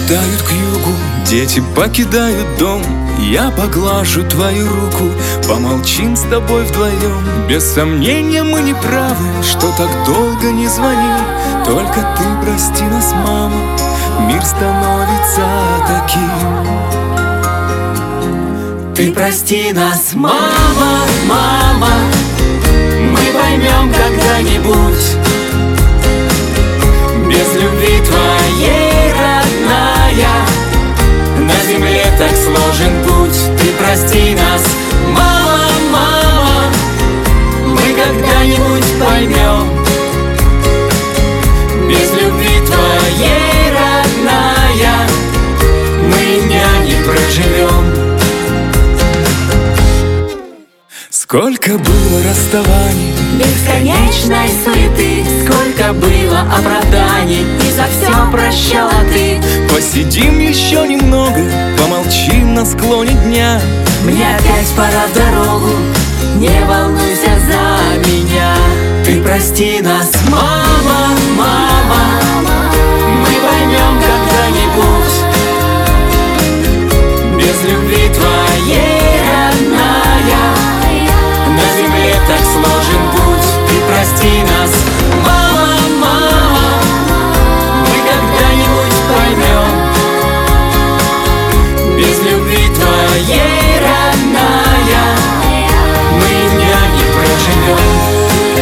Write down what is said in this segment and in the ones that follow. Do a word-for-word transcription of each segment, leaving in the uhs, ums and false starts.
улетают к югу, дети покидают дом. Я поглажу твою руку, помолчим с тобой вдвоем. Без сомнения мы не правы, что так долго не звонил. Только ты прости нас, мама, мир становится таким. Ты прости нас, мама, мама, мы поймем когда-нибудь. Без любви твоей, родная, на земле так сложен путь. Ты прости нас, мама, мама, мы когда-нибудь поймем. Без любви твоей, родная, мы дня не проживем. Сколько было расставаний, бесконечной суеты, сколько было оправданий, и за все прощала ты. Посидим еще немного, помолчим на склоне дня. Мне опять пора в дорогу, не волнуйся за меня. Ты прости нас, мама, мама, мы поймем когда-нибудь. Без любви твоей, родная, на земле так сложен путь. Ты прости нас, мама, мама, мы когда-нибудь поймем. Без любви твоей, родная, мы дня не проживем.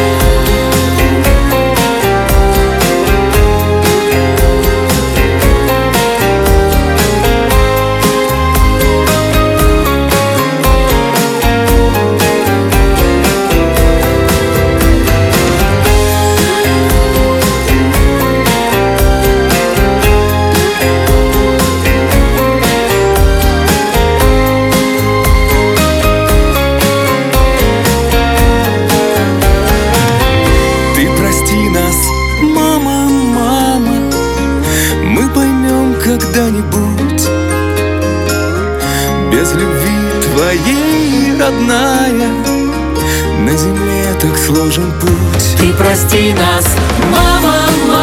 Когда-нибудь. Без любви твоей, родная, на земле так сложен путь. Ты прости нас, мама, мама.